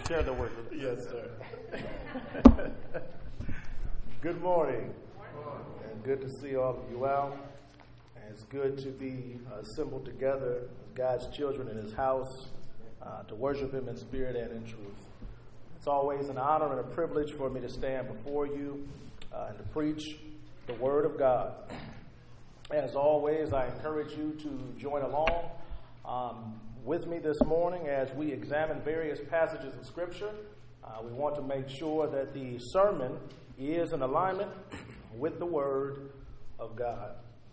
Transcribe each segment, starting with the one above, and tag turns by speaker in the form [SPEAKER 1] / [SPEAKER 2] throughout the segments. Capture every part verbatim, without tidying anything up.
[SPEAKER 1] share the word with us.
[SPEAKER 2] Yes, sir. Good morning. And good to see all of you out. And it's good to be assembled together as God's children in his house uh, to worship him in spirit and in truth. It's always an honor and a privilege for me to stand before you uh, and to preach the word of God. As always, I encourage you to join along um, with me this morning as we examine various passages of Scripture. Uh, we want to make sure that the sermon is in alignment with the Word of God.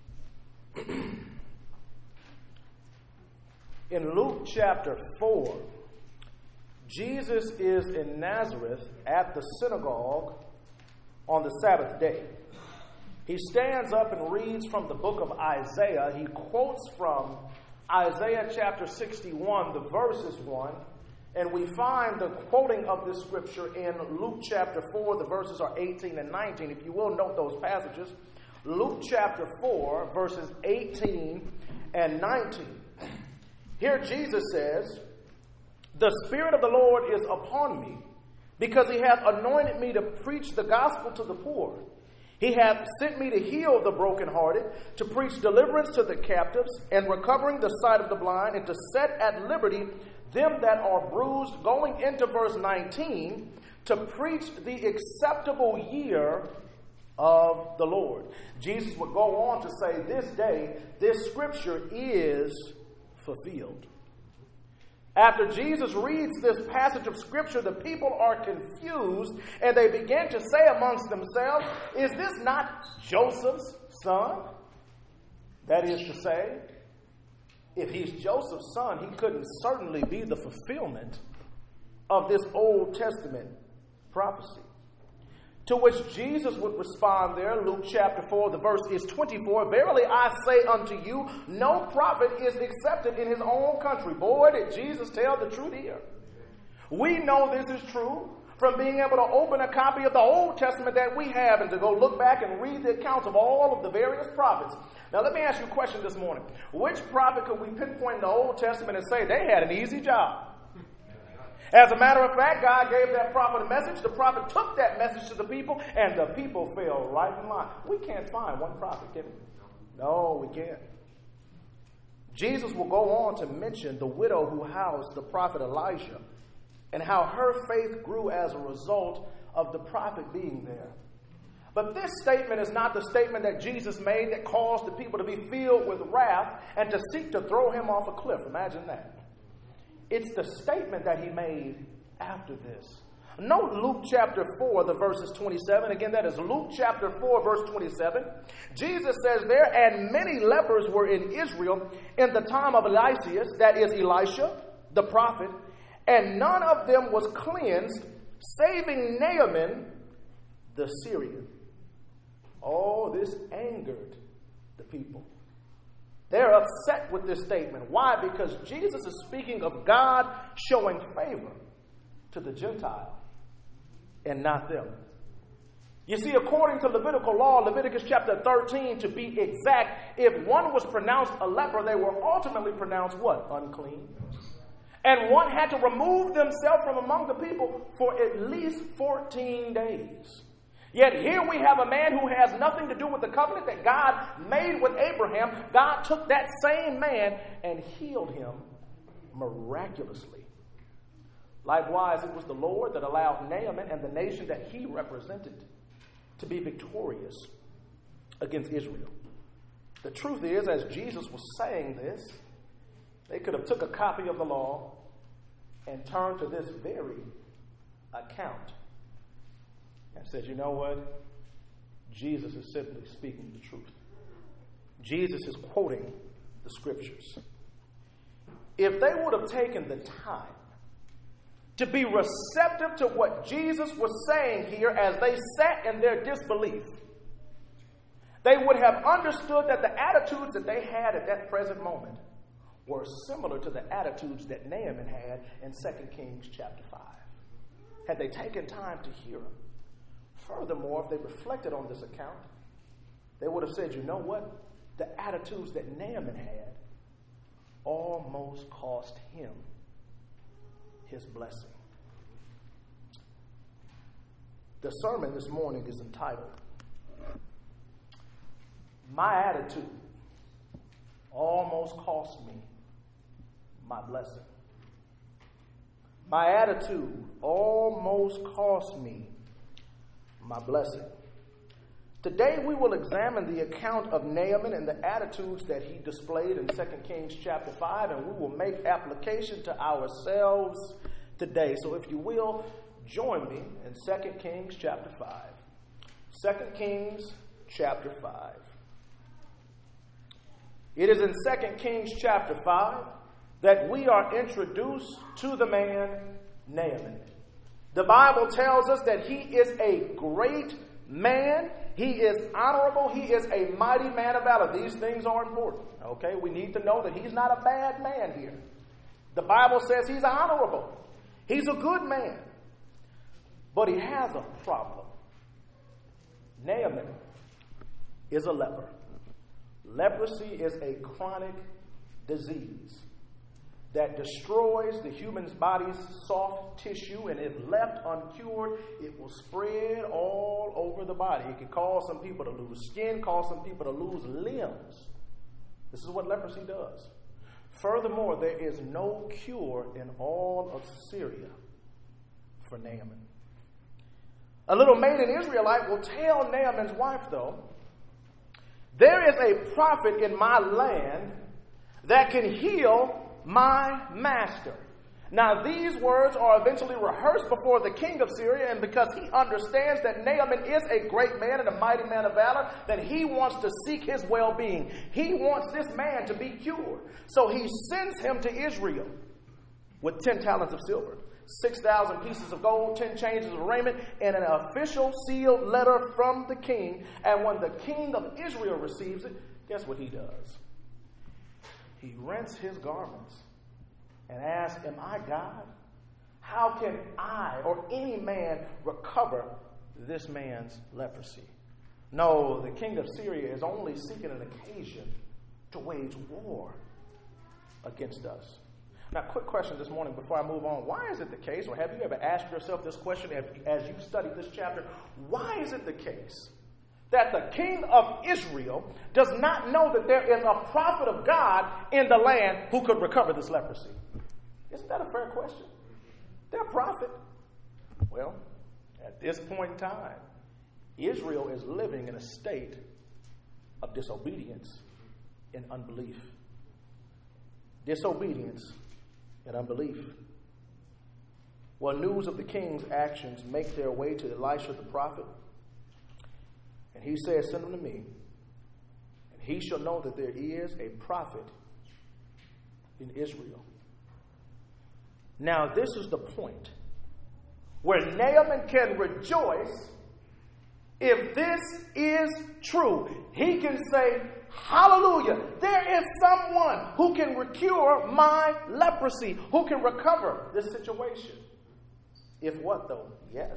[SPEAKER 2] In Luke chapter four, Jesus is in Nazareth at the synagogue on the Sabbath day. He stands up and reads from the book of Isaiah. He quotes from Isaiah chapter sixty-one, the verses one, and we find the quoting of this scripture in Luke chapter four. The verses are eighteen and nineteen. If you will note those passages. Luke chapter four, verses eighteen and nineteen. Here Jesus says, "The Spirit of the Lord is upon me, because he hath anointed me to preach the gospel to the poor. He hath sent me to heal the brokenhearted, to preach deliverance to the captives, and recovering the sight of the blind, and to set at liberty them that are bruised," going into verse nineteen, to preach the acceptable year of the Lord. Jesus would go on to say, this day, this scripture is fulfilled. After Jesus reads this passage of Scripture, the people are confused, and they begin to say amongst themselves, "Is this not Joseph's son?" That is to say, if he's Joseph's son, he couldn't certainly be the fulfillment of this Old Testament prophecy. To which Jesus would respond there, Luke chapter four, the verse is twenty-four, "Verily I say unto you, no prophet is accepted in his own country." Boy, did Jesus tell the truth here. We know this is true from being able to open a copy of the Old Testament that we have and to go look back and read the accounts of all of the various prophets. Now let me ask you a question this morning. Which prophet could we pinpoint in the Old Testament and say they had an easy job? As a matter of fact, God gave that prophet a message. The prophet took that message to the people, and the people fell right in line. We can't find one prophet, can we? No, we can't. Jesus will go on to mention the widow who housed the prophet Elijah and how her faith grew as a result of the prophet being there. But this statement is not the statement that Jesus made that caused the people to be filled with wrath and to seek to throw him off a cliff. Imagine that. It's the statement that he made after this. Note Luke chapter four, the verses twenty-seven. Again, that is Luke chapter four, verse twenty-seven. Jesus says there, "And many lepers were in Israel in the time of Eliseus," that is Elisha, the prophet, "and none of them was cleansed, saving Naaman the Syrian." Oh, this angered the people. They're upset with this statement. Why? Because Jesus is speaking of God showing favor to the Gentile and not them. You see, according to Levitical law, Leviticus chapter thirteen to be exact, if one was pronounced a leper, they were ultimately pronounced what? Unclean. And one had to remove themselves from among the people for at least fourteen days. Yet here we have a man who has nothing to do with the covenant that God made with Abraham. God took that same man and healed him miraculously. Likewise, it was the Lord that allowed Naaman and the nation that he represented to be victorious against Israel. The truth is, as Jesus was saying this, they could have took a copy of the law and turned to this very account and said, you know what? Jesus is simply speaking the truth. Jesus is quoting the scriptures. If they would have taken the time to be receptive to what Jesus was saying here as they sat in their disbelief, they would have understood that the attitudes that they had at that present moment were similar to the attitudes that Naaman had in Second Kings chapter five. Had they taken time to hear him. Furthermore, if they reflected on this account, they would have said, you know what? The attitudes that Naaman had almost cost him his blessing. The sermon this morning is entitled, My Attitude Almost Cost Me My Blessing. My attitude almost cost me my blessing. Today we will examine the account of Naaman and the attitudes that he displayed in Second Kings chapter five, and we will make application to ourselves today. So if you will, join me in Second Kings chapter five. Second Kings chapter five. It is in Second Kings chapter five that we are introduced to the man Naaman. The Bible tells us that he is a great man. He is honorable. He is a mighty man of valor. These things are important. Okay, we need to know that he's not a bad man here. The Bible says he's honorable. He's a good man. But he has a problem. Naaman is a leper. Leprosy is a chronic disease that destroys the human body's soft tissue, and if left uncured, it will spread all over the body. It can cause some people to lose skin, cause some people to lose limbs. This is what leprosy does. Furthermore, there is no cure in all of Syria for Naaman. A little maiden Israelite will tell Naaman's wife, though, there is a prophet in my land that can heal my master. Now, these words are eventually rehearsed before the king of Syria, and because he understands that Naaman is a great man and a mighty man of valor, then he wants to seek his well-being. He wants this man to be cured. So he sends him to Israel with ten talents of silver, six thousand pieces of gold, ten changes of raiment, and an official sealed letter from the king. And when the king of Israel receives it, guess what he does? He rents his garments and asks, am I God? How can I or any man recover this man's leprosy? No, the king of Syria is only seeking an occasion to wage war against us. Now, quick question this morning before I move on. Why is it the case, or have you ever asked yourself this question as you've studied this chapter? Why is it the case that the king of Israel does not know that there is a prophet of God in the land who could recover this leprosy? Isn't that a fair question? They're a prophet. Well, at this point in time, Israel is living in a state of disobedience and unbelief. Disobedience and unbelief. Well, news of the king's actions make their way to Elisha the prophet. And he says, send him to me, and he shall know that there is a prophet in Israel. Now, this is the point where Naaman can rejoice if this is true. He can say, hallelujah, there is someone who can cure my leprosy, who can recover this situation. If what, though? Yes.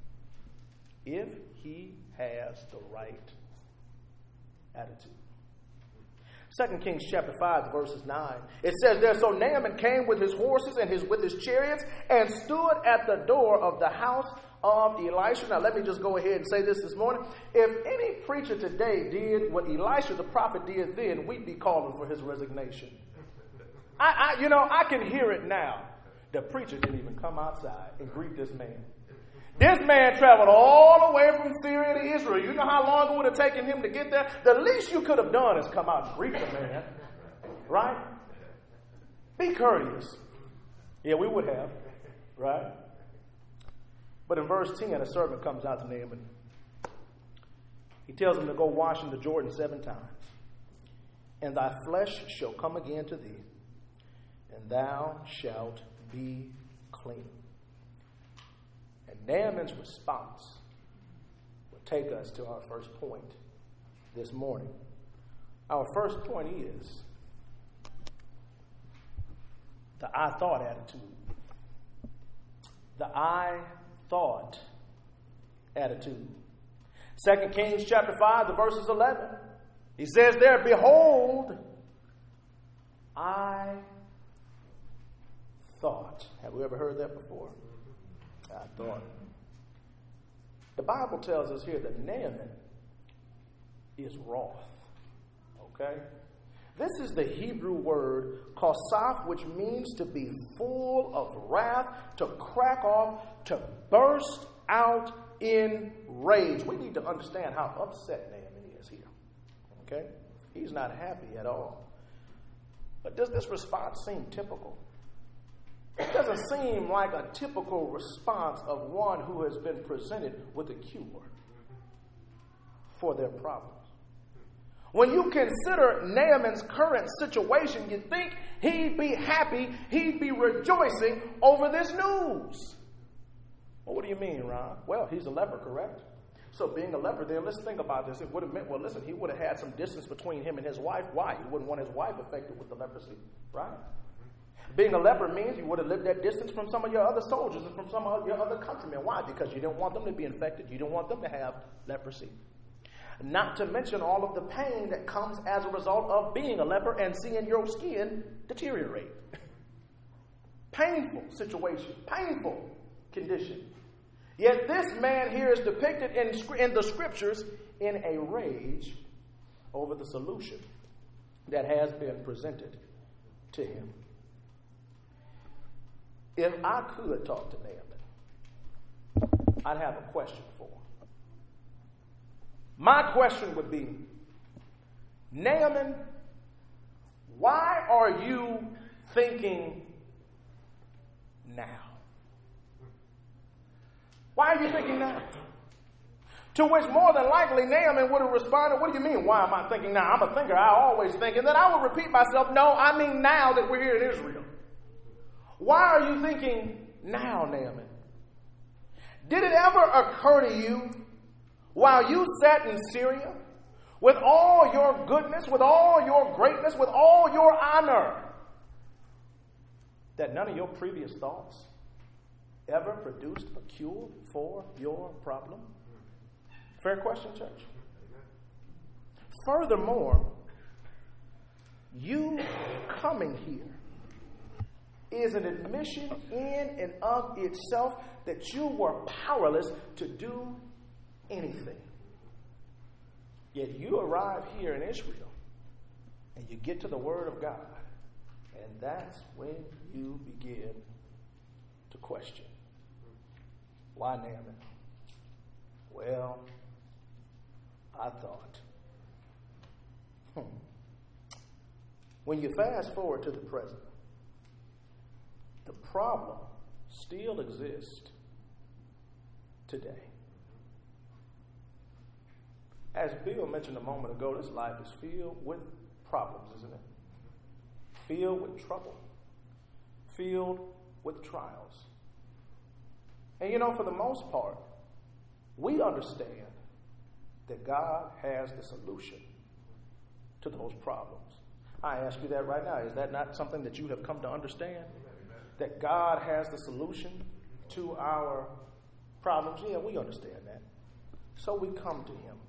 [SPEAKER 2] If he has the right attitude. Second Kings chapter five, verses nine. It says there, so Naaman came with his horses and his with his chariots and stood at the door of the house of Elisha. Now let me just go ahead and say this this morning. If any preacher today did what Elisha the prophet did then, we'd be calling for his resignation. I, I you know, I can hear it now. The preacher didn't even come outside and greet this man. This man traveled all the way from Syria to Israel. You know how long it would have taken him to get there? The least you could have done is come out and greet the man. Right? Be courteous. Yeah, we would have. Right? But in verse ten, a servant comes out to Naaman. He tells him to go wash in the Jordan seven times. And thy flesh shall come again to thee, and thou shalt be clean. And Naaman's response will take us to our first point this morning. Our first point is the I thought attitude. The I thought attitude. Second Kings chapter five, the verses eleven. He says there, behold, I thought. Have we ever heard that before? I thought. The Bible tells us here that Naaman is wroth. Okay? This is the Hebrew word kosaph, which means to be full of wrath, to crack off, to burst out in rage. We need to understand how upset Naaman is here. Okay? He's not happy at all. But does this response seem typical? It doesn't seem like a typical response of one who has been presented with a cure for their problems. When you consider Naaman's current situation, you think he'd be happy, he'd be rejoicing over this news. Well, what do you mean, Ron? Well, he's a leper, correct? So being a leper, then let's think about this. It would have meant, well, listen, he would have had some distance between him and his wife. Why? He wouldn't want his wife affected with the leprosy, right? Being a leper means you would have lived that distance from some of your other soldiers and from some of your other countrymen. Why? Because you didn't want them to be infected. You didn't want them to have leprosy. Not to mention all of the pain that comes as a result of being a leper and seeing your skin deteriorate. Painful situation, painful condition. Yet this man here is depicted in, in the scriptures in a rage over the solution that has been presented to him. If I could talk to Naaman, I'd have a question for him. My question would be, Naaman, why are you thinking now? Why are you thinking now? To which more than likely Naaman would have responded, what do you mean, why am I thinking now? I'm a thinker, I always think. And then I would repeat myself, no, I mean now that we're here in Israel. Why are you thinking now, Naaman? Did it ever occur to you while you sat in Syria with all your goodness, with all your greatness, with all your honor, that none of your previous thoughts ever produced a cure for your problem? Fair question, church. Furthermore, you coming here is an admission in and of itself that you were powerless to do anything. Yet you arrive here in Israel and you get to the Word of God, and that's when you begin to question. Why Naaman? Well, I thought. Hmm. When you fast forward to the present, the problem still exists today. As Bill mentioned a moment ago, this life is filled with problems, isn't it? Filled with trouble. Filled with trials. And you know, for the most part, we understand that God has the solution to those problems. I ask you that right now. Is that not something that you have come to understand? That God has the solution to our problems? Yeah, we understand that. So we come to Him.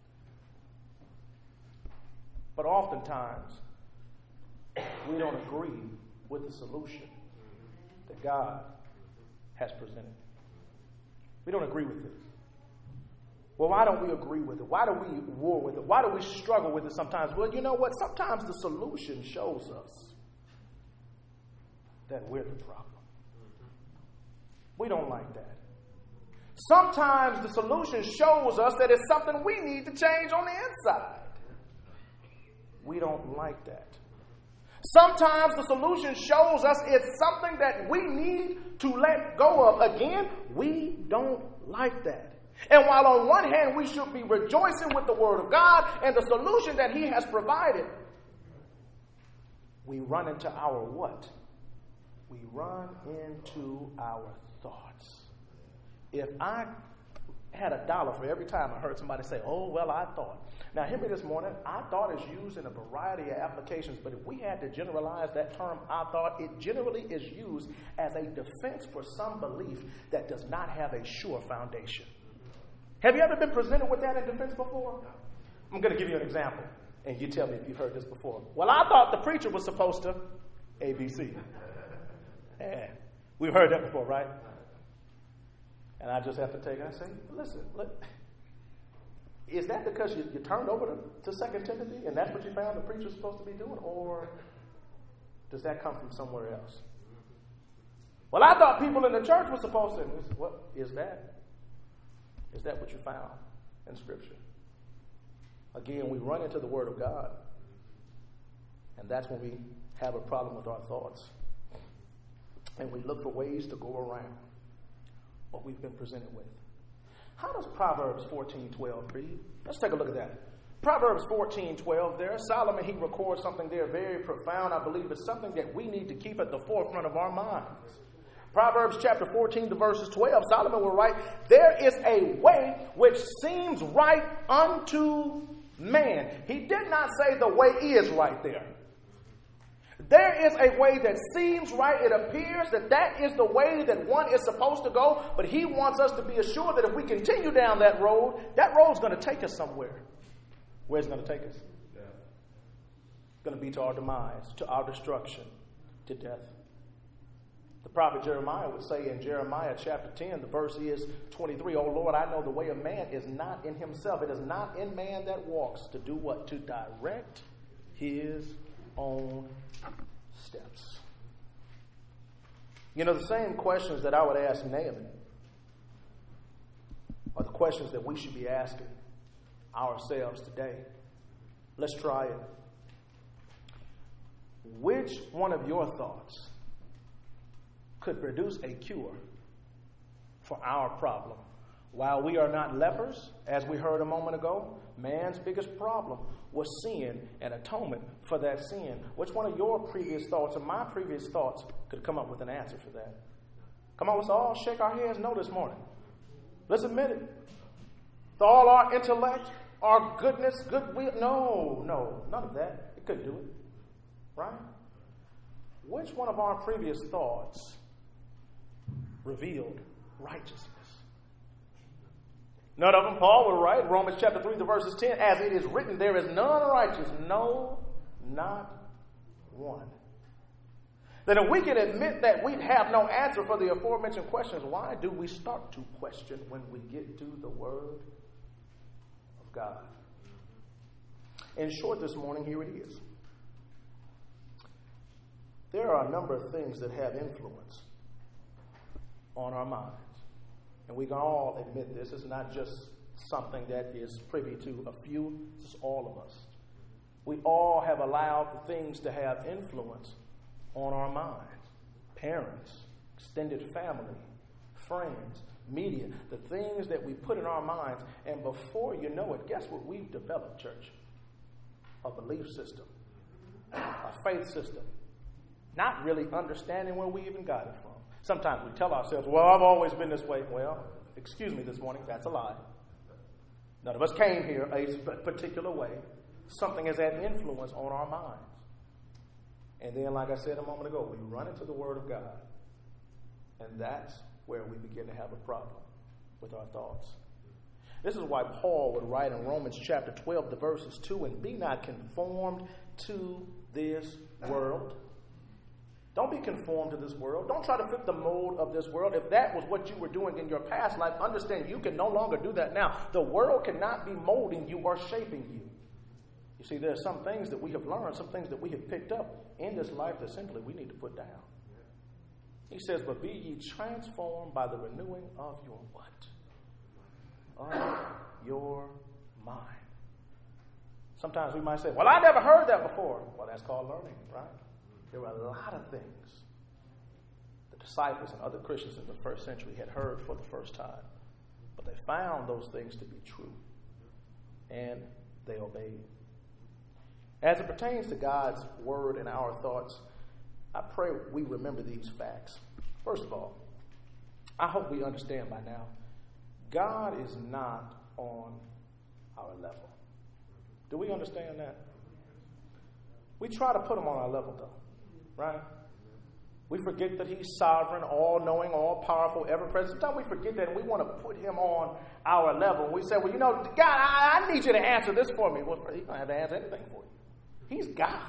[SPEAKER 2] But oftentimes, we don't agree with the solution that God has presented. We don't agree with it. Well, why don't we agree with it? Why do we war with it? Why do we struggle with it sometimes? Well, you know what? Sometimes the solution shows us that we're the problem. We don't like that. Sometimes the solution shows us that it's something we need to change on the inside. We don't like that. Sometimes the solution shows us it's something that we need to let go of. Again, we don't like that. And while on one hand we should be rejoicing with the Word of God and the solution that He has provided, we run into our what? We run into our thoughts. If I had a dollar for every time I heard somebody say, oh, well, I thought. Now, hear me this morning. I thought is used in a variety of applications, but if we had to generalize that term, I thought, it generally is used as a defense for some belief that does not have a sure foundation. Have you ever been presented with that in defense before? I'm going to give you an example, and you tell me if you've heard this before. Well, I thought the preacher was supposed to A B C. Yeah, we've heard that before, right? And I just have to take it and say, listen, look, is that because you, you turned over to, to Second Timothy and that's what you found the preacher's supposed to be doing? Or does that come from somewhere else? Well, I thought people in the church were supposed to. What is that? Is that what you found in Scripture? Again, we run into the Word of God. And that's when we have a problem with our thoughts. And we look for ways to go around what we've been presented with. How does Proverbs fourteen twelve read? Let's take a look at that. Proverbs fourteen twelve there. Solomon, he records something there very profound. I believe it's something that we need to keep at the forefront of our minds. Proverbs chapter fourteen to verses twelve, Solomon will write, there is a way which seems right unto man. He did not say the way is right there. There is a way that seems right. It appears that that is the way that one is supposed to go, but he wants us to be assured that if we continue down that road, that road's going to take us somewhere. Where's it going to take us? Yeah. It's going to be to our demise, to our destruction, to death. The prophet Jeremiah would say in Jeremiah chapter ten, the verse is twenty-three, O Lord, I know the way of man is not in himself. It is not in man that walks to do what? To direct his own steps. You know, the same questions that I would ask Naaman are the questions that we should be asking ourselves today. Let's try it. Which one of your thoughts could produce a cure for our problem? While we are not lepers, as we heard a moment ago, man's biggest problem was sin and atonement for that sin. Which one of your previous thoughts or my previous thoughts could come up with an answer for that? Come on, let's all shake our heads no this morning. Let's admit it. With all our intellect, our goodness, goodwill, no, no, none of that. It couldn't do it. Right? Which one of our previous thoughts revealed righteousness? None of them. Paul will write, Romans chapter three, the verses ten, as it is written, there is none righteous, no, not one. Then if we can admit that we have no answer for the aforementioned questions, why do we start to question when we get to the Word of God? In short, this morning, here it is. There are a number of things that have influence on our minds. And we can all admit this. It's not just something that is privy to a few. It's all of us. We all have allowed things to have influence on our minds. Parents, extended family, friends, media, the things that we put in our minds. And before you know it, guess what we've developed, church? A belief system, a faith system. Not really understanding where we even got it from. Sometimes we tell ourselves, well, I've always been this way. Well, excuse me this morning, that's a lie. None of us came here a particular way. Something has had influence on our minds. And then, like I said a moment ago, we run into the Word of God. And that's where we begin to have a problem with our thoughts. This is why Paul would write in Romans chapter twelve, the verses two, and be not conformed to this world. Don't be conformed to this world. Don't try to fit the mold of this world. If that was what you were doing in your past life, understand you can no longer do that now. The world cannot be molding you or shaping you. You see, there are some things that we have learned, some things that we have picked up in this life that simply we need to put down. He says, but be ye transformed by the renewing of your what? Of your mind. Sometimes we might say, well, I never heard that before. Well, that's called learning, right? There were a lot of things the disciples and other Christians in the first century had heard for the first time. But they found those things to be true. And they obeyed. As it pertains to God's word and our thoughts, I pray we remember these facts. First of all, I hope we understand by now, God is not on our level. Do we understand that? We try to put him on our level, though. Right? We forget that he's sovereign, all-knowing, all-powerful, ever-present. Sometimes we forget that and we want to put him on our level. We say, well, you know, God, I, I need you to answer this for me. Well, he's going to have to answer anything for you. He's God.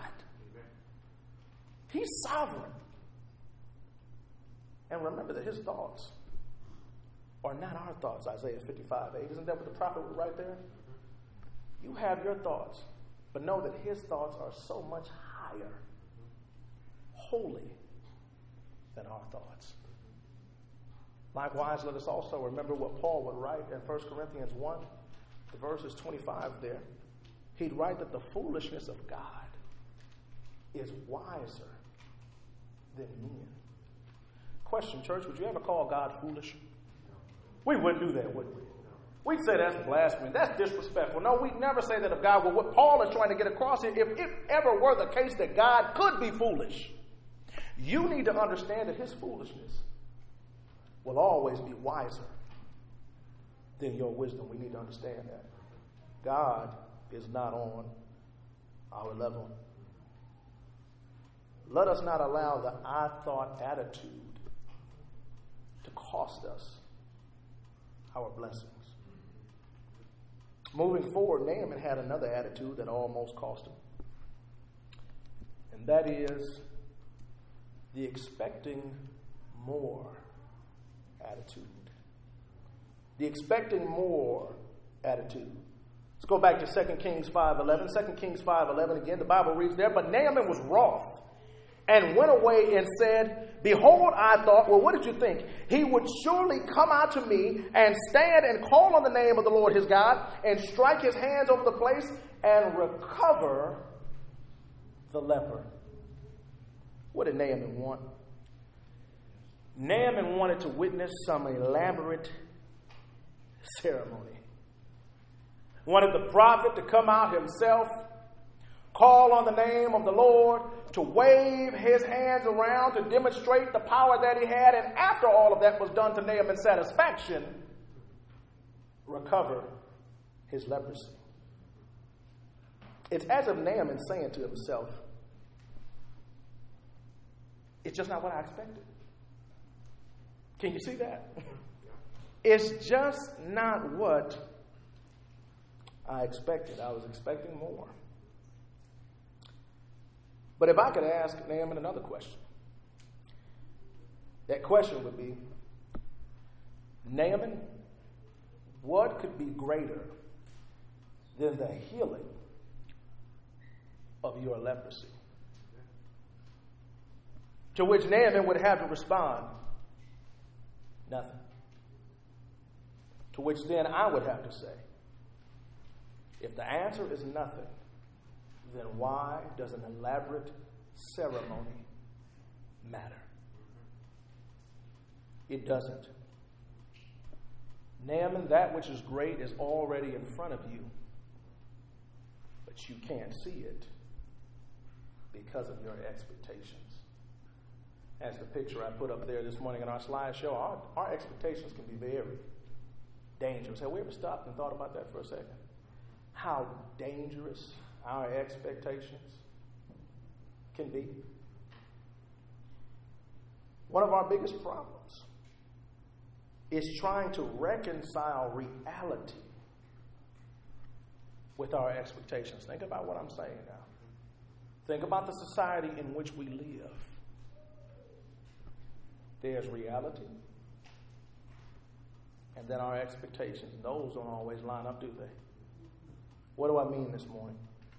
[SPEAKER 2] He's sovereign. And remember that his thoughts are not our thoughts, Isaiah fifty-five eight. Isn't that what the prophet would write there? You have your thoughts, but know that his thoughts are so much higher, holy, than our thoughts. Likewise, let us also remember what Paul would write in First Corinthians one, the verses twenty-five there. He'd write that the foolishness of God is wiser than men. Question, church, would you ever call God foolish? We wouldn't do that, would we? We'd say that's blasphemy. That's disrespectful. No, we'd never say that of God. Well, what Paul is trying to get across here, if it ever were the case that God could be foolish, you need to understand that his foolishness will always be wiser than your wisdom. We need to understand that. God is not on our level. Let us not allow the I thought attitude to cost us our blessings. Moving forward, Naaman had another attitude that almost cost him. And that is the expecting more attitude. The expecting more attitude. Let's go back to Second Kings five eleven. Second Kings five eleven again, the Bible reads there, but Naaman was wroth and went away and said, behold, I thought, well, what did you think? He would surely come out to me and stand and call on the name of the Lord his God and strike his hands over the place and recover the leper. What did Naaman want? Naaman wanted to witness some elaborate ceremony. Wanted the prophet to come out himself, call on the name of the Lord, to wave his hands around to demonstrate the power that he had, and after all of that was done to Naaman's satisfaction, recover his leprosy. It's as if Naaman saying to himself, it's just not what I expected. Can you see that? It's just not what I expected. I was expecting more. But if I could ask Naaman another question, that question would be, Naaman, what could be greater than the healing of your leprosy? To which Naaman would have to respond, nothing. To which then I would have to say, if the answer is nothing, then why does an elaborate ceremony matter? It doesn't. Naaman, that which is great is already in front of you, but you can't see it because of your expectations. As the picture I put up there this morning in our slideshow, our, our expectations can be very dangerous. Have we ever stopped and thought about that for a second? How dangerous our expectations can be. One of our biggest problems is trying to reconcile reality with our expectations. Think about what I'm saying now. Think about the society in which we live. There's reality, and then our expectations. Those don't always line up, do they? What do I mean this morning?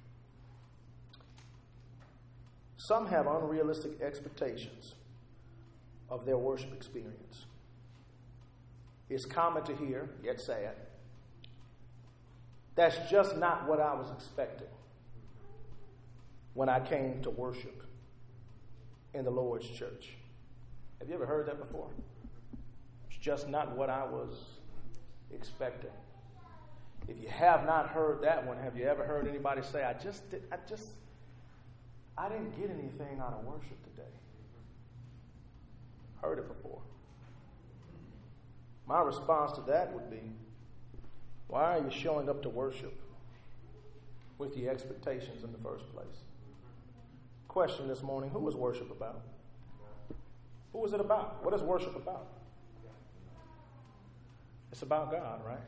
[SPEAKER 2] Some have unrealistic expectations of their worship experience. It's common to hear, yet sad, that's just not what I was expecting when I came to worship in the Lord's church. Have you ever heard that before? It's just not what I was expecting. If you have not heard that one, have you ever heard anybody say, I just did, I just, I didn't get anything out of worship today? Heard it before. My response to that would be, why are you showing up to worship with the expectations in the first place? Question this morning, who is worship about? Who is it about? What is worship about? It's about God, right?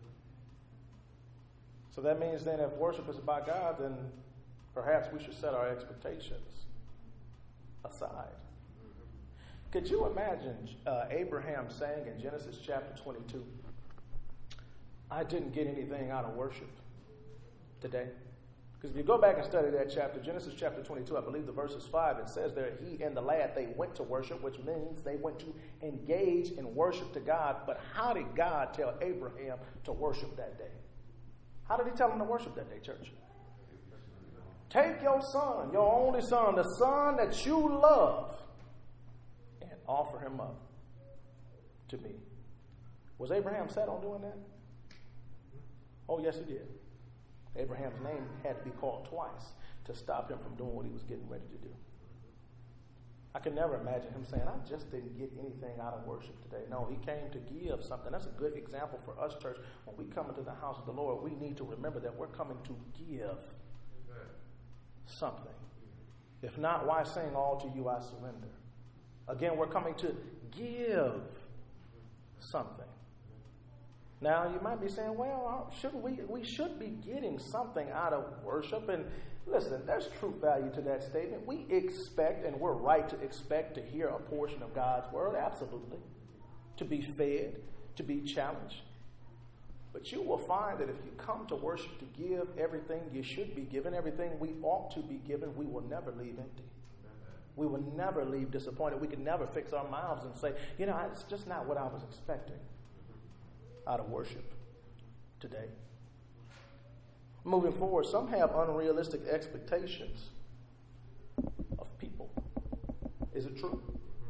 [SPEAKER 2] So that means then if worship is about God, then perhaps we should set our expectations aside. Could you imagine uh, Abraham saying in Genesis chapter twenty-two, I didn't get anything out of worship today? Because if you go back and study that chapter, Genesis chapter twenty-two, I believe the verse is five, it says there, he and the lad, they went to worship, which means they went to engage in worship to God. But how did God tell Abraham to worship that day? How did he tell him to worship that day, church? Take your son, your only son, the son that you love, and offer him up to me. Was Abraham set on doing that? Oh, yes, he did. Abraham's name had to be called twice to stop him from doing what he was getting ready to do. I can never imagine him saying, I just didn't get anything out of worship today. No, he came to give something. That's a good example for us, church. When we come into the house of the Lord, we need to remember that we're coming to give something. If not, why sing all to you I surrender? Again, we're coming to give something. Now, you might be saying, well, shouldn't we, we should be getting something out of worship. And listen, there's true value to that statement. We expect, and we're right to expect, to hear a portion of God's word, absolutely. To be fed, to be challenged. But you will find that if you come to worship to give everything you should be given, everything we ought to be given, we will never leave empty. We will never leave disappointed. We can never fix our mouths and say, you know, it's just not what I was expecting out of worship today. Moving forward, some have unrealistic expectations of people. Is it true?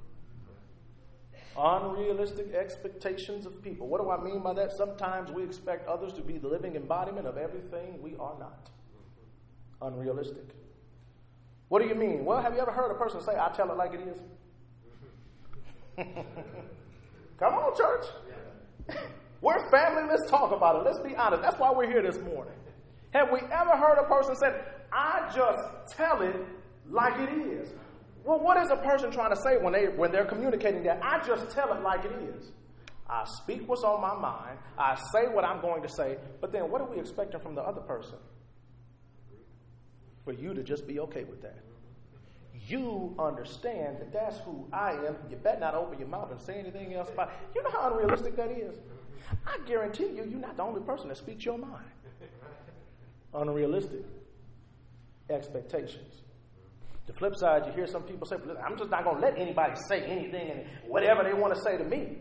[SPEAKER 2] Unrealistic expectations of people. What do I mean by that? Sometimes we expect others to be the living embodiment of everything we are not. Unrealistic. What do you mean? Well, have you ever heard a person say, I tell it like it is? Come on, church. We're family. Let's talk about it. Let's be honest. That's why we're here this morning. Have we ever heard a person say, I just tell it like it is? Well, what is a person trying to say when, they, when they're communicating that? I just tell it like it is. I speak what's on my mind. I say what I'm going to say. But then what are we expecting from the other person? For you to just be okay with that. You understand that that's who I am. You better not open your mouth and say anything else about it. You know how unrealistic that is? I guarantee you, you're not the only person that speaks your mind. Unrealistic expectations. The flip side, you hear some people say, I'm just not going to let anybody say anything and whatever they want to say to me.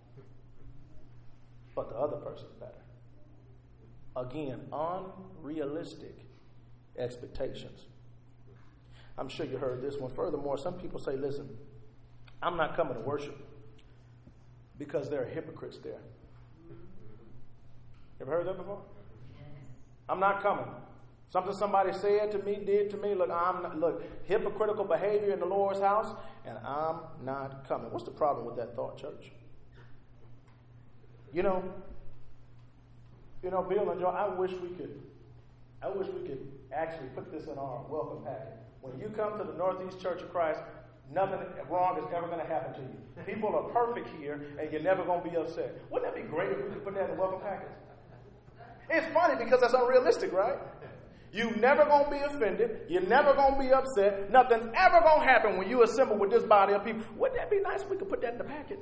[SPEAKER 2] But the other person's better. Again, unrealistic expectations. I'm sure you heard this one. Furthermore, some people say, listen, I'm not coming to worship because there are hypocrites there. Ever heard that before? I'm not coming. Something somebody said to me, did to me. Look, I'm not, look, hypocritical behavior in the Lord's house, and I'm not coming. What's the problem with that thought, church? You know, you know, Bill and Joe, I wish we could, I wish we could actually put this in our welcome packet. When you come to the Northeast Church of Christ, nothing wrong is ever going to happen to you. People are perfect here, and you're never going to be upset. Wouldn't that be great if we could put that in the welcome packet? It's funny because that's unrealistic, right? You're never going to be offended. You're never going to be upset. Nothing's ever going to happen when you assemble with this body of people. Wouldn't that be nice if we could put that in the packet?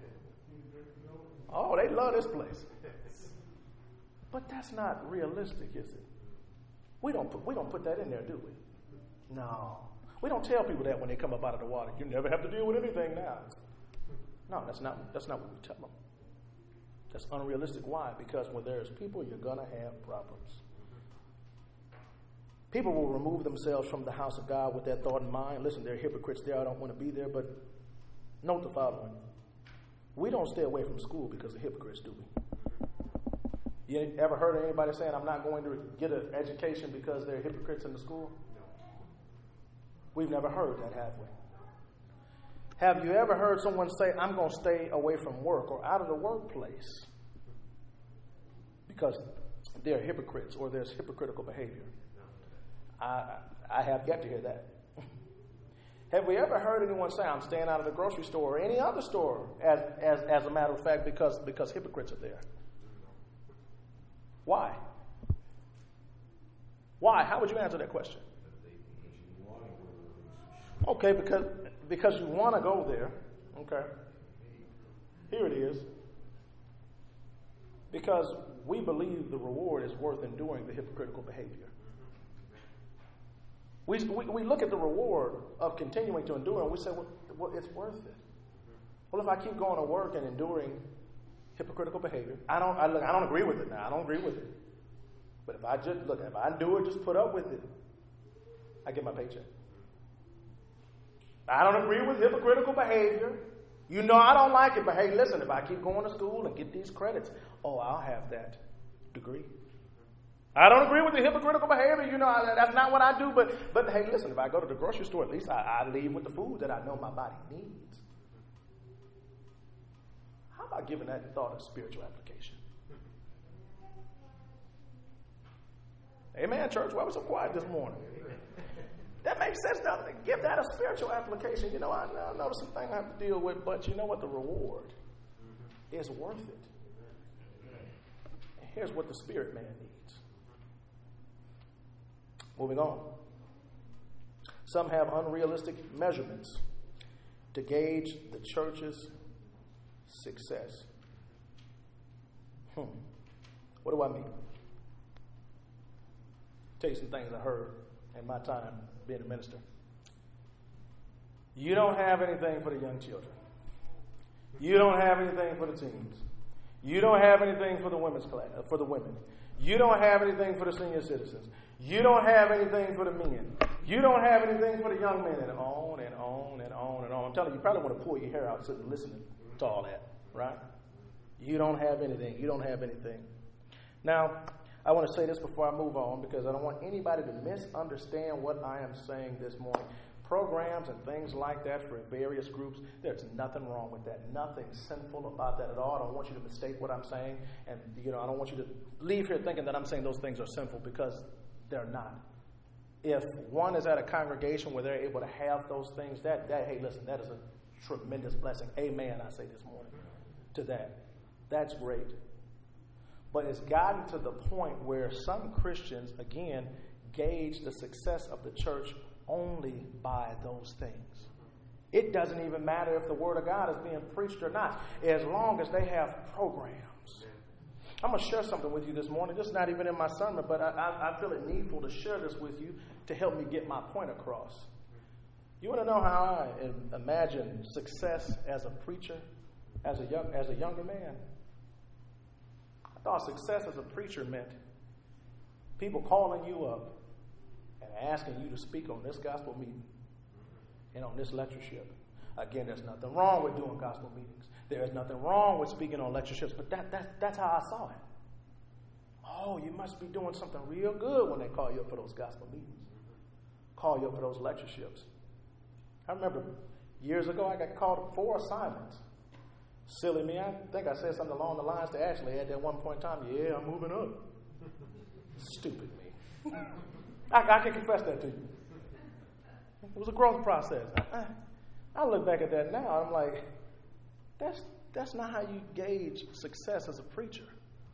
[SPEAKER 2] Oh, they love this place. But that's not realistic, is it? We don't put, we don't put that in there, do we? No. We don't tell people that when they come up out of the water. You never have to deal with anything now. No, that's not, that's not what we tell them. That's unrealistic. Why? Because when there's people, you're going to have problems. People will remove themselves from the house of God with that thought in mind. Listen, there are hypocrites there. I don't want to be there. But note the following. We don't stay away from school because of hypocrites, do we? You ever heard of anybody saying, I'm not going to get an education because there are hypocrites in the school? No. We've never heard that, have we? Have you ever heard someone say, I'm going to stay away from work or out of the workplace because there are hypocrites or there's hypocritical behavior? I, I have yet to hear that. Have we ever heard anyone say, I'm staying out of the grocery store or any other store, as, as, as a matter of fact, because, because hypocrites are there? Why? Why? How would you answer that question? Okay, because, because you want to go there. Okay. Here it is. Because we believe the reward is worth enduring the hypocritical behavior. We, we, we look at the reward of continuing to endure and we say, well, well, it's worth it. Well, if I keep going to work and enduring hypocritical behavior, I don't, I, look, I don't agree with it now. I don't agree with it. But if I just, look, if I do it, just put up with it, I get my paycheck. I don't agree with hypocritical behavior. You know I don't like it, but hey, listen, if I keep going to school and get these credits, oh, I'll have that degree. I don't agree with the hypocritical behavior. You know, I, that's not what I do. But, but hey, listen, if I go to the grocery store, at least I, I leave with the food that I know my body needs. How about giving that thought a spiritual application? Amen, church. Why was so quiet this morning? That makes sense, doesn't it? Give that a spiritual application. You know, I, I know there's some things I have to deal with, but you know what? The reward is worth it. And here's what the spirit man needs. Moving on. Some have unrealistic measurements to gauge the church's success. Hmm. What do I mean? Tell you some things I heard in my time being a minister. You don't have anything for the young children. You don't have anything for the teens. You don't have anything for the women's class, for the women. You don't have anything for the senior citizens. You don't have anything for the men. You don't have anything for the young men, and on and on and on and on. I'm telling you, you probably want to pull your hair out sitting listening to all that, right? You don't have anything. You don't have anything. Now, I want to say this before I move on because I don't want anybody to misunderstand what I am saying this morning. Programs and things like that for various groups, there's nothing wrong with that. Nothing sinful about that at all. I don't want you to mistake what I'm saying. And, you know, I don't want you to leave here thinking that I'm saying those things are sinful because they're not. If one is at a congregation where they're able to have those things, that, that hey, listen, that is a tremendous blessing. Amen, I say this morning to that. That's great. But it's gotten to the point where some Christians, again, gauge the success of the church only by those things. It doesn't even matter if the Word of God is being preached or not, as long as they have programs. I'm going to share something with you this morning. This is not even in my sermon, but I, I, I feel it needful to share this with you to help me get my point across. You want to know how I imagine success as a preacher, as a young, as a younger man? I thought success as a preacher meant people calling you up and asking you to speak on this gospel meeting and on this lectureship. Again, there's nothing wrong with doing gospel meetings. There's nothing wrong with speaking on lectureships, but that, that, that's how I saw it. Oh, you must be doing something real good when they call you up for those gospel meetings, call you up for those lectureships. I remember years ago I got called up for assignments. Silly me, I think I said something along the lines to Ashley at that one point in time, yeah, I'm moving up. Stupid me. I, I can confess that to you. It was a growth process. I, I, I look back at that now, I'm like, that's that's not how you gauge success as a preacher.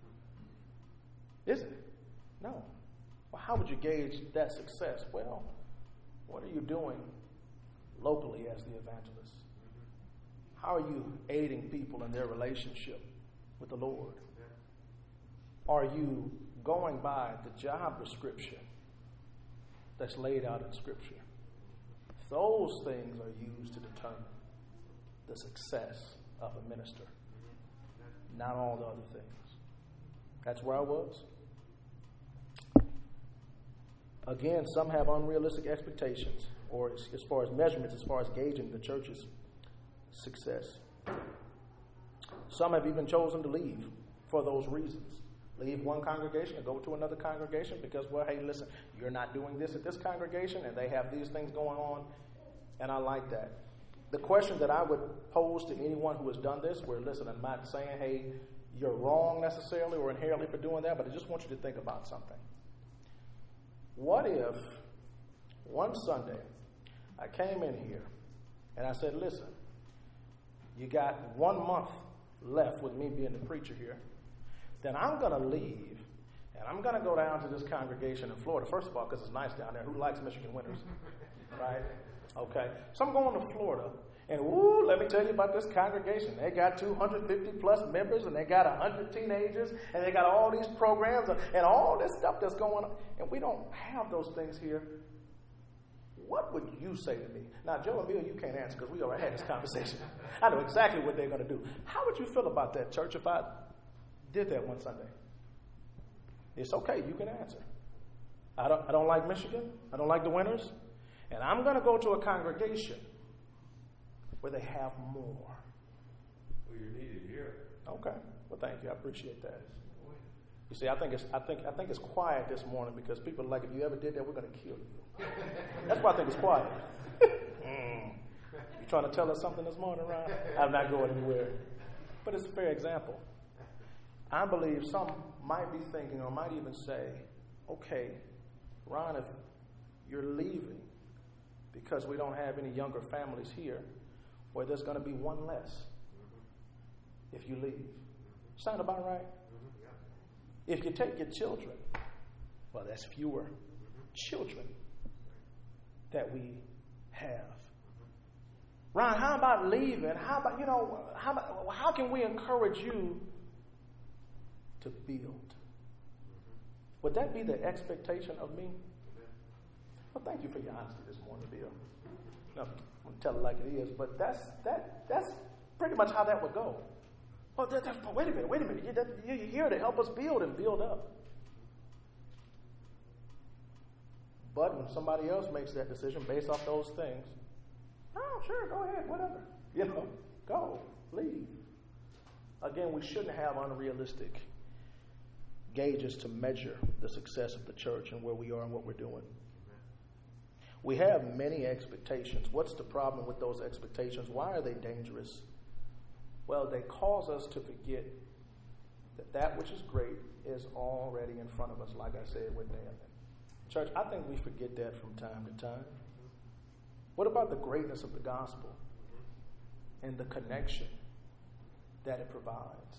[SPEAKER 2] Is it? No. Well, how would you gauge that success? Well, what are you doing locally as the evangelist? How are you aiding people in their relationship with the Lord? Are you going by the job description that's laid out in Scripture? Those things are used to determine the success of a minister, not all the other things. That's where I was. Again, some have unrealistic expectations, or as, as far as measurements, as far as gauging the church's success. Some have even chosen to leave for those reasons. Leave one congregation and go to another congregation because, well, hey, listen, you're not doing this at this congregation and they have these things going on, and I like that. The question that I would pose to anyone who has done this, where, listen, I'm not saying, hey, you're wrong necessarily or inherently for doing that, but I just want you to think about something. What if one Sunday I came in here and I said, listen, you got one month left with me being the preacher here, then I'm going to leave and I'm going to go down to this congregation in Florida. First of all, because it's nice down there. Who likes Michigan winters? Right? Okay. So I'm going to Florida And woo, let me tell you about this congregation. They got two hundred fifty plus members, and they got one hundred teenagers, and they got all these programs and, and all this stuff that's going on. And we don't have those things here. What would you say to me? Now, Joe and Bill, you can't answer because we already had this conversation. I know exactly what they're going to do. How would you feel about that, church, if I did that one Sunday? It's okay. You can answer. I don't, I don't like Michigan. I don't like the Winters. And I'm going to go to a congregation where they have more.
[SPEAKER 1] Well, you're needed here.
[SPEAKER 2] Okay. Well, thank you. I appreciate that. You see, I think it's I think I think it's quiet this morning because people are like, if you ever did that, we're going to kill you. That's why I think it's quiet. mm. You trying to tell us something this morning, Ron? I'm not going anywhere. But it's a fair example. I believe some might be thinking or might even say, okay, Ron, if you're leaving because we don't have any younger families here, well, there's going to be one less if you leave. Sound about right? If you take your children, well, that's fewer children that we have. Ron, how about leaving? How about, you know, how, about, how can we encourage you to build? Would that be the expectation of me? Well, thank you for your honesty this morning, Bill. No, I'm going to tell it like it is, but that's that that's pretty much how that would go. Well, that, that, wait a minute, wait a minute. You're, you're here to help us build and build up. But when somebody else makes that decision based off those things, oh, sure, go ahead, whatever. You know, go, leave. Again, we shouldn't have unrealistic gauges to measure the success of the church and where we are and what we're doing. We have many expectations. What's the problem with those expectations? Why are they dangerous? Well, they cause us to forget that that which is great is already in front of us, like I said with Naaman. Church, I think we forget that from time to time. What about the greatness of the gospel and the connection that it provides?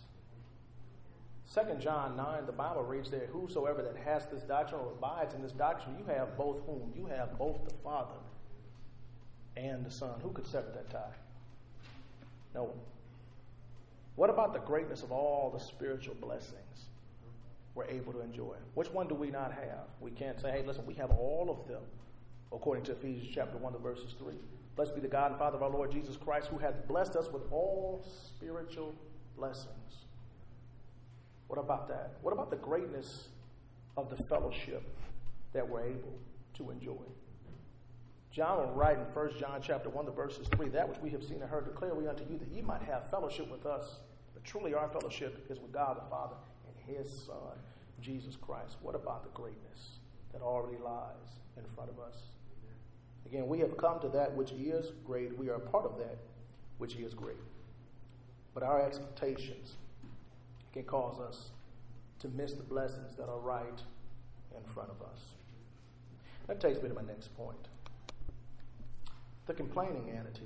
[SPEAKER 2] Second John nine, the Bible reads there, whosoever that has this doctrine or abides in this doctrine, you have both whom? You have both the Father and the Son. Who could sever that tie? No one. What about the greatness of all the spiritual blessings we're able to enjoy? Which one do we not have? We can't say, hey, listen, we have all of them, according to Ephesians chapter one to verses three. Blessed be the God and Father of our Lord Jesus Christ, who hath blessed us with all spiritual blessings. What about that? What about the greatness of the fellowship that we're able to enjoy? John will write in First John chapter one to verses three, that which we have seen and heard declare we unto you, that ye might have fellowship with us. But truly our fellowship is with God the Father and his Son, Jesus Christ. What about the greatness that already lies in front of us? Again, we have come to that which is great. We are a part of that which is great. But our expectations can cause us to miss the blessings that are right in front of us. That takes me to my next point. The complaining attitude.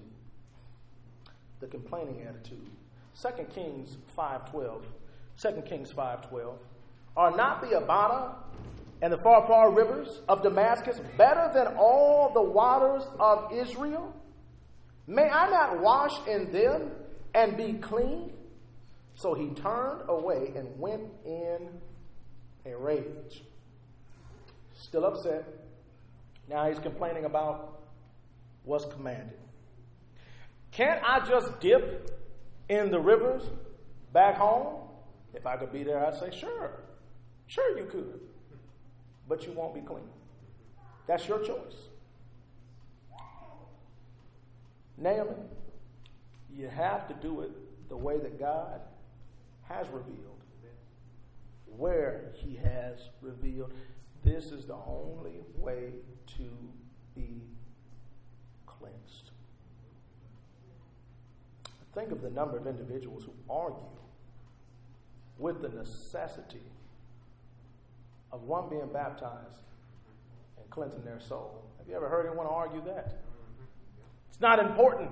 [SPEAKER 2] The complaining attitude. Second Kings five twelve. Second Kings five twelve. Are not the Abana and the far, far rivers of Damascus better than all the waters of Israel? May I not wash in them and be clean? So he turned away and went in a rage. Still upset. Now he's complaining about what's commanded. Can't I just dip in the rivers back home? If I could be there, I'd say, sure. Sure you could. But you won't be clean. That's your choice. Naaman, you have to do it the way that God has revealed. Where he has revealed. This is the only way to be cleansed. Think of the number of individuals who argue with the necessity of one being baptized and cleansing their soul. Have you ever heard anyone argue that? It's not important.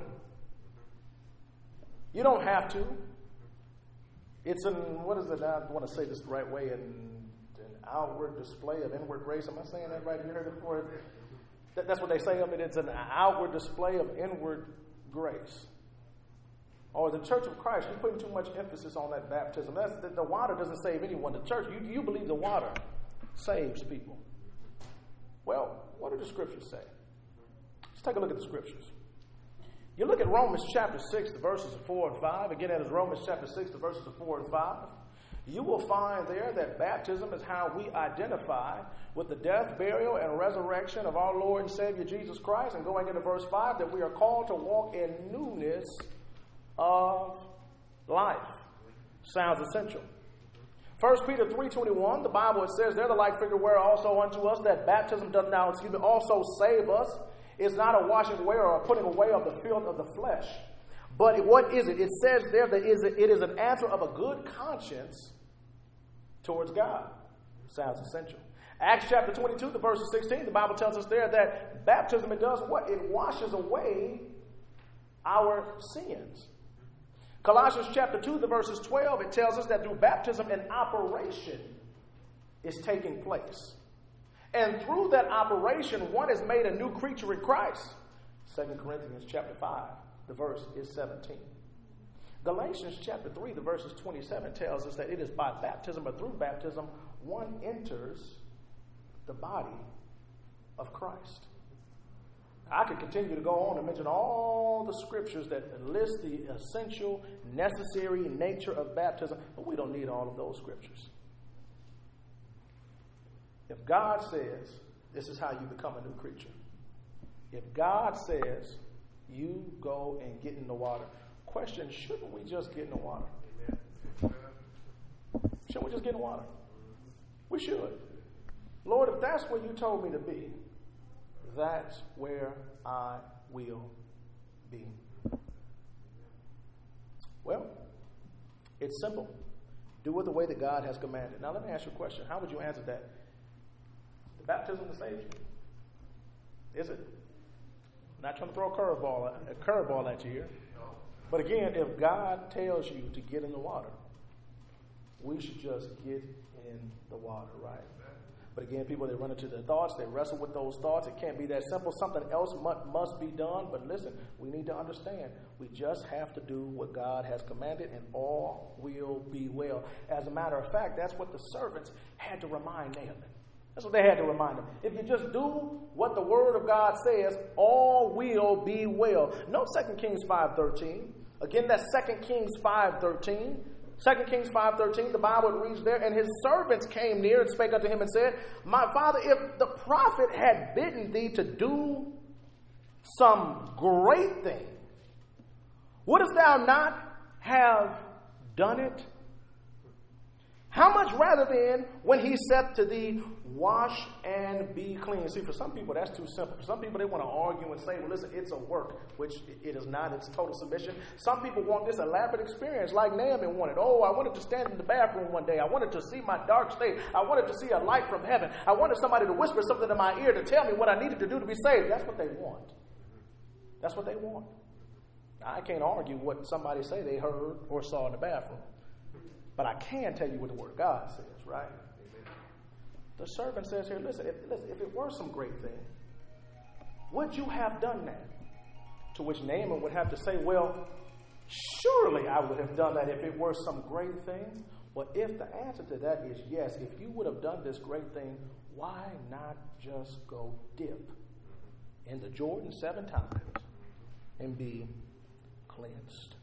[SPEAKER 2] You don't have to. It's an, what is it? I want to say this the right way, an, an outward display of inward grace. Am I saying that right? Have you heard it before? That, that's what they say of it. It's an outward display of inward grace. Or the Church of Christ, you're putting too much emphasis on that baptism. That's, the, the water doesn't save anyone. The church, you, you believe the water saves people. Well, what do the scriptures say? Let's take a look at the scriptures. You look at Romans chapter six, the verses of four and five. Again, that is Romans chapter six, the verses of four and five. You will find there that baptism is how we identify with the death, burial, and resurrection of our Lord and Savior Jesus Christ. And going into verse five, that we are called to walk in newness of life. Sounds essential. First Peter three twenty-one, the Bible, it says there, the like figure where also unto us that baptism doth now, excuse me, also save us, is not a washing away or a putting away of the filth of the flesh. But what is it? It says there that it is an answer of a good conscience towards God. Sounds essential. Acts chapter twenty-two, the verse sixteen, the Bible tells us there that baptism, it does what? It washes away our sins. Colossians chapter two, the verses twelve, it tells us that through baptism an operation is taking place. And through that operation, one is made a new creature in Christ. Second Corinthians chapter five, the verse is seventeen. Galatians chapter three, the verses twenty-seven tells us that it is by baptism or through baptism one enters the body of Christ. I could continue to go on and mention all the scriptures that list the essential, necessary nature of baptism, but we don't need all of those scriptures. If God says this is how you become a new creature, if God says you go and get in the water, question, shouldn't we just get in the water? Shouldn't we just get in the water? We should. Lord, if that's where you told me to be, that's where I will be. Well, it's simple. Do it the way that God has commanded. Now, let me ask you a question. How would you answer that? The baptism that saves you? Is it? I'm not trying to throw a curveball, a curveball at you here. But again, if God tells you to get in the water, we should just get in the water, right? But again, people, they run into their thoughts. They wrestle with those thoughts. It can't be that simple. Something else must, must be done. But listen, we need to understand. We just have to do what God has commanded, and all will be well. As a matter of fact, that's what the servants had to remind Naaman. That's what they had to remind him. If you just do what the word of God says, all will be well. Note Second Kings five thirteen. Again, that's Second Kings five thirteen. Second Kings five thirteen, the Bible reads there, and his servants came near and spake unto him and said, My father, if the prophet had bidden thee to do some great thing, wouldst thou not have done it? How much rather then, when he said to thee, wash and be clean? See, for some people, that's too simple. For some people, they want to argue and say, well, listen, it's a work, which it is not. It's total submission. Some people want this elaborate experience like Naaman wanted. Oh, I wanted to stand in the bathroom one day. I wanted to see my dark state. I wanted to see a light from heaven. I wanted somebody to whisper something in my ear to tell me what I needed to do to be saved. That's what they want. That's what they want. I can't argue what somebody say they heard or saw in the bathroom. But I can tell you what the Word of God says, right? Amen. The servant says here, listen if, listen, if it were some great thing, would you have done that? To which Naaman would have to say, well, surely I would have done that if it were some great thing. But if the answer to that is yes, if you would have done this great thing, why not just go dip in the Jordan seven times and be cleansed?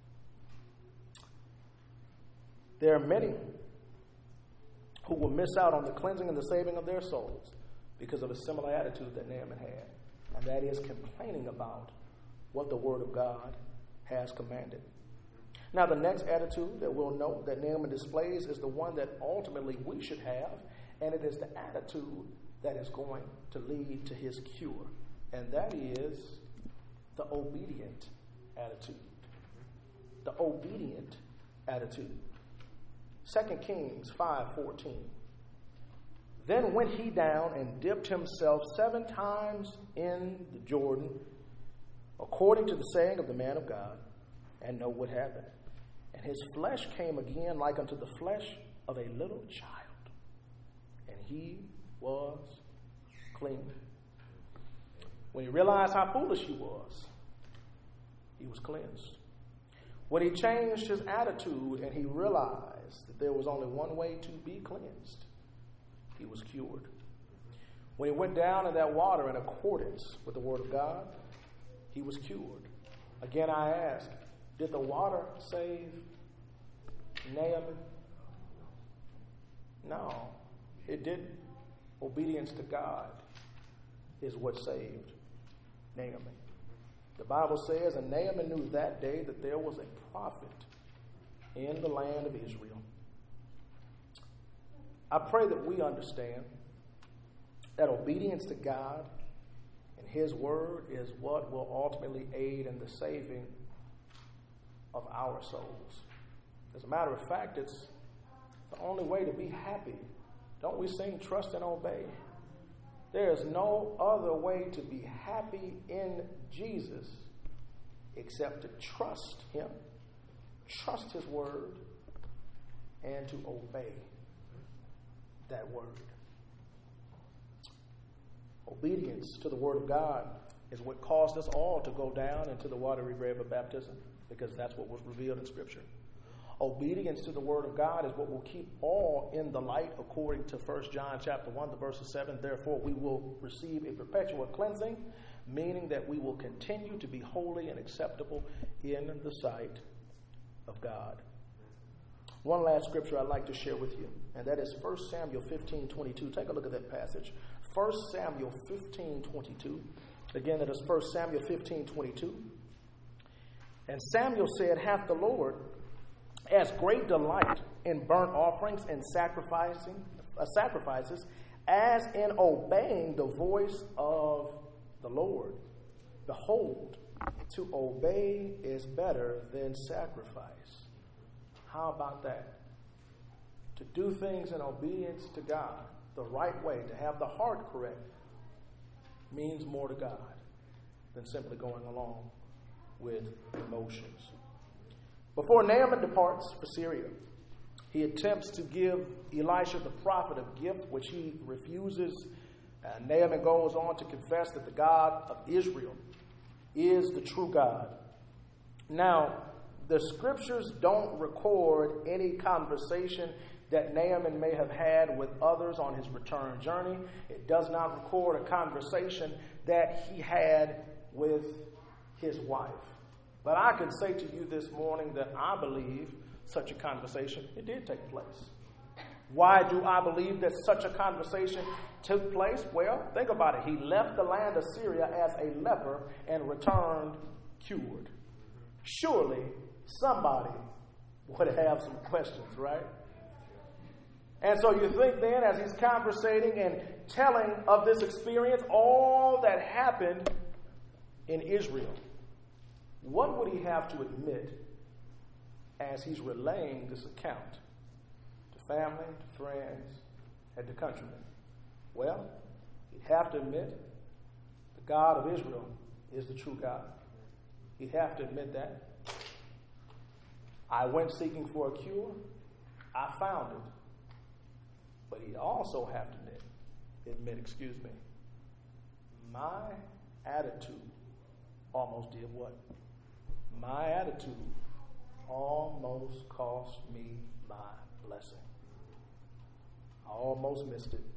[SPEAKER 2] There are many who will miss out on the cleansing and the saving of their souls because of a similar attitude that Naaman had, and that is complaining about what the Word of God has commanded. Now, the next attitude that we'll note that Naaman displays is the one that ultimately we should have, and it is the attitude that is going to lead to his cure, and that is the obedient attitude. The obedient attitude. Second Kings five fourteen. Then went he down and dipped himself seven times in the Jordan, according to the saying of the man of God, and know what happened. And his flesh came again like unto the flesh of a little child, and he was clean. When he realized how foolish he was, he was cleansed. When he changed his attitude and he realized that there was only one way to be cleansed, he was cured. When he went down in that water in accordance with the word of God, he was cured. Again, I ask, did the water save Naaman? No, it didn't. Obedience to God is what saved Naaman. The Bible says, and Naaman knew that day that there was a prophet in the land of Israel. I pray that we understand that obedience to God and his word is what will ultimately aid in the saving of our souls. As a matter of fact, it's the only way to be happy. Don't we sing trust and obey? There is no other way to be happy in Jesus except to trust him, trust his word, and to obey that word. Obedience to the word of God is what caused us all to go down into the watery grave of baptism, because that's what was revealed in Scripture. Obedience to the word of God is what will keep all in the light, according to First John chapter one, the verses seven. Therefore, we will receive a perpetual cleansing, meaning that we will continue to be holy and acceptable in the sight of God. One last scripture I'd like to share with you, and that is First Samuel fifteen twenty-two. Take a look at that passage. First Samuel fifteen twenty-two. Again, that is First Samuel fifteen twenty-two. And Samuel said, hath the Lord as great delight in burnt offerings and sacrificing uh, sacrifices as in obeying the voice of the Lord. Behold, to obey is better than sacrifice. How about that? To do things in obedience to God, the right way, to have the heart correct, means more to God than simply going along with emotions. Before Naaman departs for Syria, he attempts to give Elisha the prophet a gift, which he refuses. Uh, Naaman goes on to confess that the God of Israel is the true God. Now, the scriptures don't record any conversation that Naaman may have had with others on his return journey. It does not record a conversation that he had with his wife. But I can say to you this morning that I believe such a conversation, it did take place. Why do I believe that such a conversation took place? Well, think about it. He left the land of Syria as a leper and returned cured. Surely somebody would have some questions, right? And so you think then, as he's conversating and telling of this experience, all that happened in Israel, what would he have to admit as he's relaying this account to family, to friends, and to countrymen? Well, he'd have to admit the God of Israel is the true God. He'd have to admit that. I went seeking for a cure. I found it. But he'd also have to admit, admit, excuse me, my attitude almost did what? My attitude almost cost me my blessing. I almost missed it.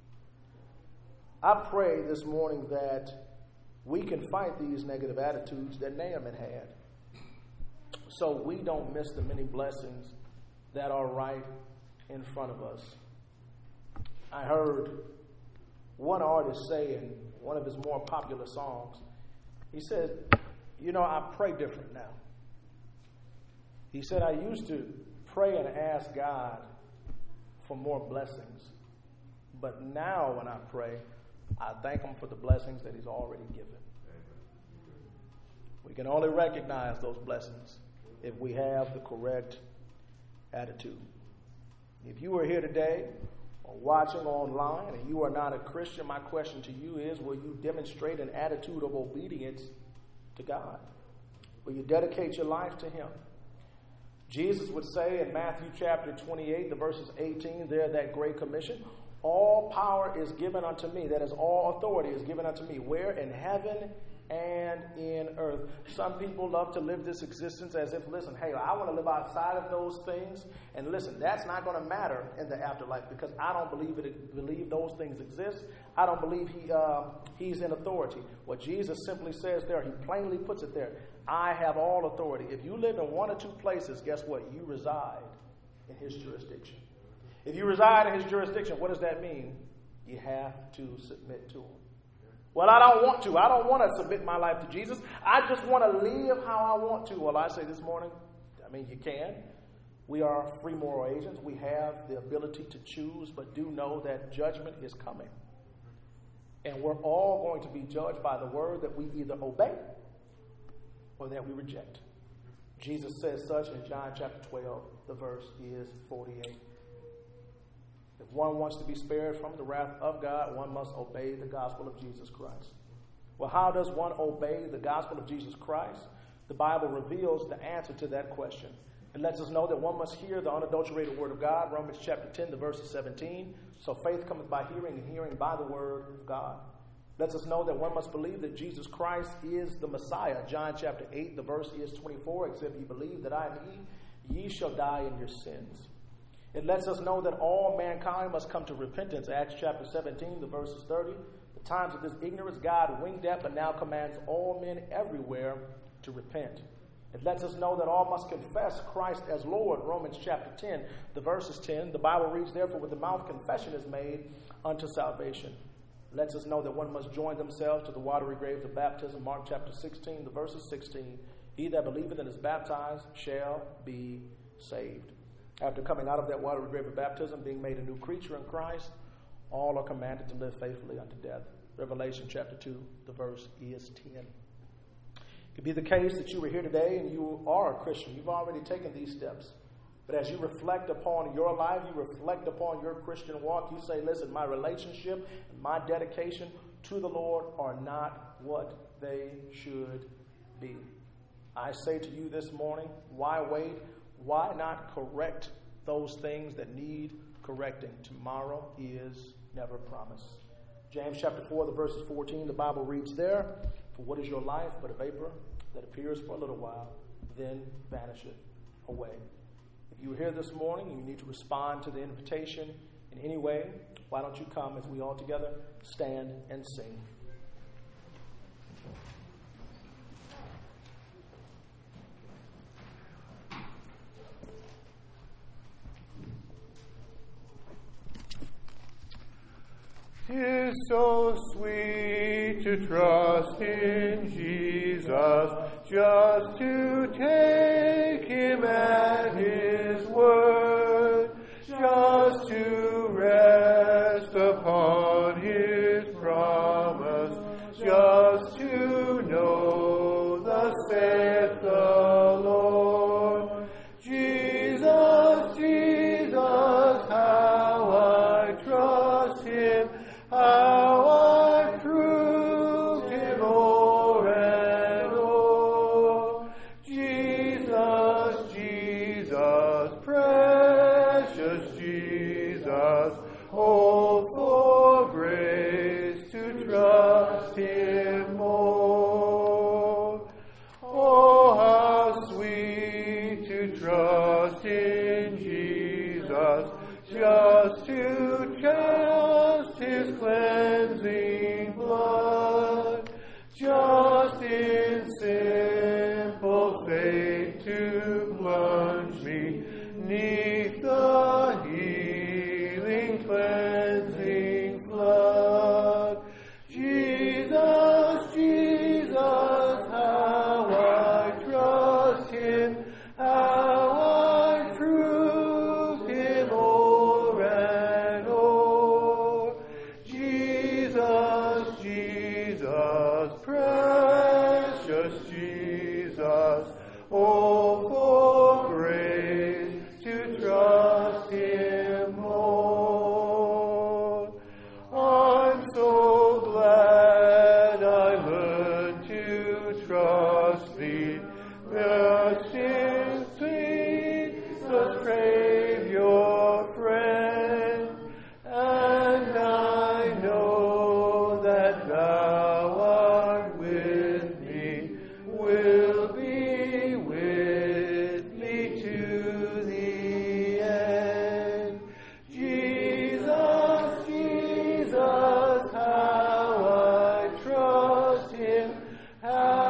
[SPEAKER 2] I pray this morning that we can fight these negative attitudes that Naaman had, so we don't miss the many blessings that are right in front of us. I heard one artist say in one of his more popular songs, he said, you know, I pray different now. He said, I used to pray and ask God for more blessings, but now when I pray, I thank him for the blessings that he's already given. We can only recognize those blessings if we have the correct attitude. If you are here today or watching online and you are not a Christian, my question to you is, will you demonstrate an attitude of obedience to God? Will you dedicate your life to him? Jesus would say in Matthew chapter twenty-eight, the verses eighteen, there, that great commission, all power is given unto me. That is, all authority is given unto me. Where? In heaven and in earth. Some people love to live this existence as if, listen, hey, I want to live outside of those things. And listen, that's not going to matter in the afterlife because I don't believe it. Believe those things exist. I don't believe he uh, he's in authority. What Jesus simply says there, he plainly puts it there. I have all authority. If you live in one or two places, guess what? You reside in his jurisdiction. If you reside in his jurisdiction, what does that mean? You have to submit to him. Well, I don't want to. I don't want to submit my life to Jesus. I just want to live how I want to. Well, I say this morning, I mean, you can. We are free moral agents. We have the ability to choose, but do know that judgment is coming. And we're all going to be judged by the word that we either obey or that we reject. Jesus says such in John chapter twelve. The verse is forty-eight. If one wants to be spared from the wrath of God, one must obey the gospel of Jesus Christ. Well, how does one obey the gospel of Jesus Christ? The Bible reveals the answer to that question. It lets us know that one must hear the unadulterated word of God. Romans chapter ten, the verse is seventeen. So faith cometh by hearing, and hearing by the word of God. Lets us know that one must believe that Jesus Christ is the Messiah. John chapter eight, the verse is twenty-four. Except ye believe that I am he, ye shall die in your sins. It lets us know that all mankind must come to repentance. Acts chapter seventeen, the verse is thirty. The times of this ignorance God winked at, but now commands all men everywhere to repent. It lets us know that all must confess Christ as Lord. Romans chapter ten, the verse is ten. The Bible reads, therefore, with the mouth confession is made unto salvation. It lets us know that one must join themselves to the watery graves of baptism. Mark chapter sixteen, the verse is sixteen. He that believeth and is baptized shall be saved. After coming out of that watery grave of baptism, being made a new creature in Christ, all are commanded to live faithfully unto death. Revelation chapter two, the verse is ten. It could be the case that you were here today and you are a Christian. You've already taken these steps. But as you reflect upon your life, you reflect upon your Christian walk, you say, listen, my relationship and my dedication to the Lord are not what they should be. I say to you this morning, why wait? Why not correct those things that need correcting? Tomorrow is never promised. James chapter four, the verse is fourteen, the Bible reads there, for what is your life but a vapor that appears for a little while, then vanisheth away. If you are here this morning and you need to respond to the invitation in any way, why don't you come as we all together stand and sing.
[SPEAKER 3] Tis so sweet to trust in Jesus, just to take him at his word, just to rest upon his promise, just to know thus saith the Lord. Jesus, Jesus, how I trust him, how I've proved him o'er and o'er. Jesus, Jesus, precious Jesus, oh, for grace to trust him more. Oh, how sweet to trust in Jesus, just to trust his cleansing blood, just in simple faith to plunge me neath the healing cleansing flood. Jesus, Jesus, how I trust him, how I proved him o'er and o'er. Jesus, Jesus, precious Jesus, oh, for grace to trust him more. I'm so glad I learned to trust thee, just in Jesus, Savior, friend, and I know that thou art with Help